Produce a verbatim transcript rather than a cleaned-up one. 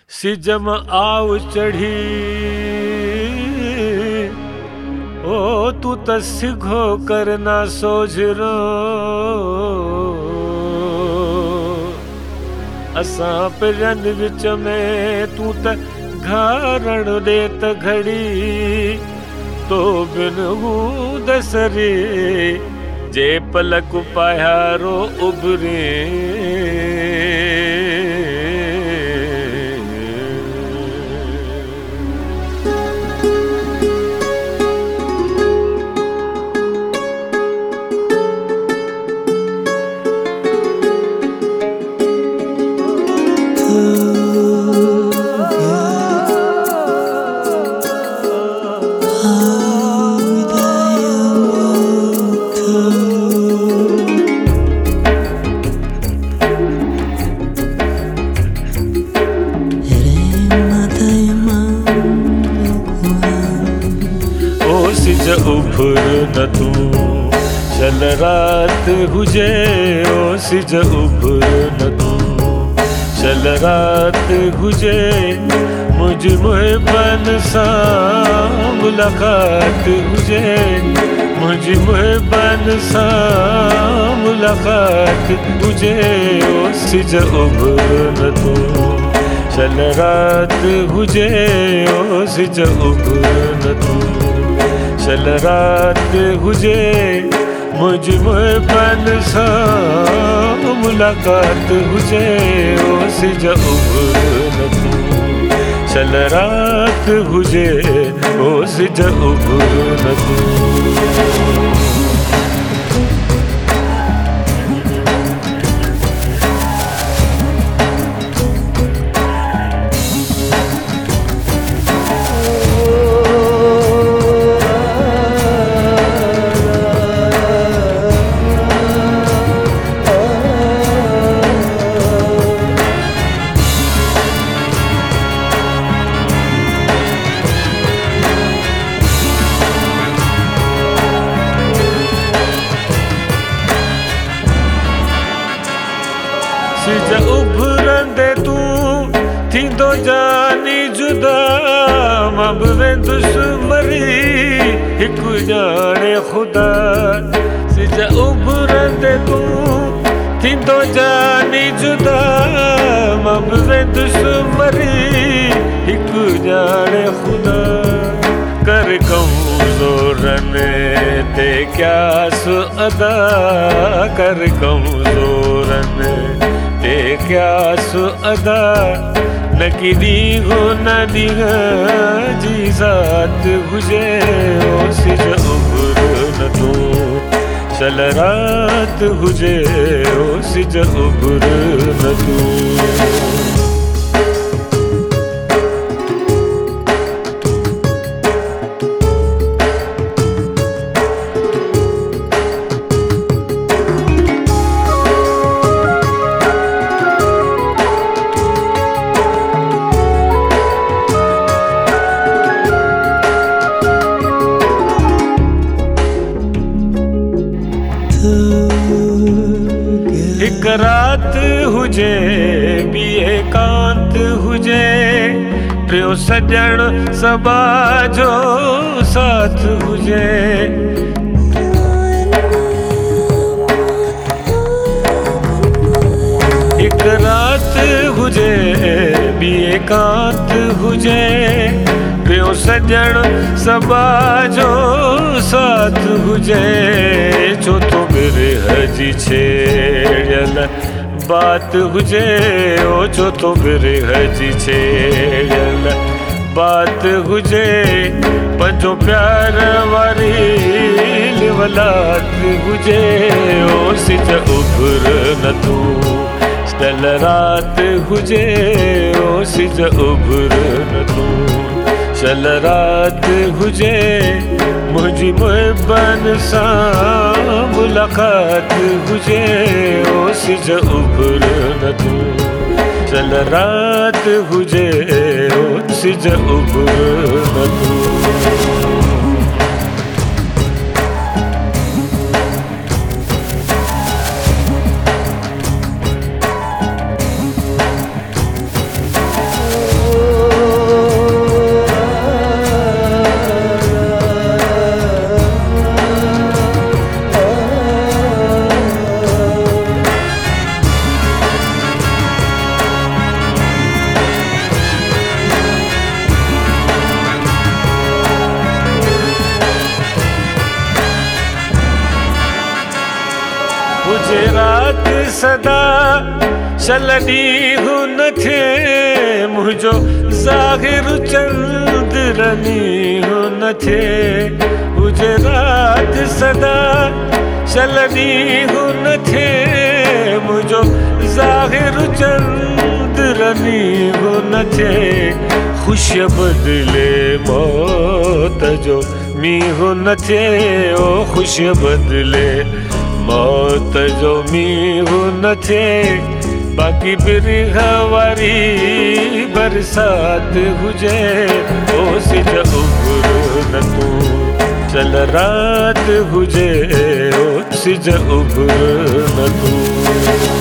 सिजम आव चढ़ी ओ तू त सिघो करना सोझरो असां पिरन विच में तू त घारण दे त घड़ी तो बिन हूं दसरे जे पलक पायारो उभरे उभर न तू चल रात हुजे ओ सिज उभर न तू चल रात हुजे मुझ मुहिबन सां मुलाकात हुजे मुझ मुहिबन सां मुलाकात हुजे ओ सिज उभर न तू चल रात हुजे ओ सिज उभर न तू चल रात हुजे मुझ मुहिबन सां मुलाकात हुजे ओ सिज उभर न तू चल रात हुजे ओ सिज उभर न तू सिज उभरंदे तू थींदो जानी जुदा मां बि वेंदुसि मरी हिकु ॼाणे ख़ुदा सिज उभरंदे तू थींदो जानी जुदा मां बि वेंदुसि मरी हिकु ॼाणे ख़ुदा कर कहूं ज़ोरन ते क्यास अदा कर कहूं ज़ोरन ते क्यास अदा न की ॾींहुं न ॾींहुं जी ज़ात हुजे ओ सिज उभर न तू चल रात हुजे ओ सिज उभर न तू हिक रात हुजे ॿी एकांत हुजे टियों सॼण सबा जो साथ हुजे हिक रात हुजे ॿी एकांत हुजे टियों सॼण सबा जो साथ हुजे चोथों बिरह जी छेड़ियल बात हुजे ओ चोथों बिरह जी छेड़ियल बात हुजे पंजो प्यार वारी लिवलात हुजे ओ सिज उभर न तू चल रात हुजे ओ सिज उभर न तू चल रात हुजे मुझी मुहिबन सां मुलाकात हुजे ओ सिज उभर न तू चल रात हुजे ओ सिज उभर न तू सदा शलनी हूँ न थे मुझो ज़ाहिर चंद्रनी हूँ न थे मुझे रात सदा शलनी हूँ न थे मुझो ज़ाहिर चंद्रनी हूँ न थे खुश बदले मौत जो मी हूँ न थे ओ खुश बदले मौत जो मी हूँ न थे बाकी बिरहवारी बरसात हुजे ओ सिज उभर न तू चल रात हुजे ओ सिज उभर न तू।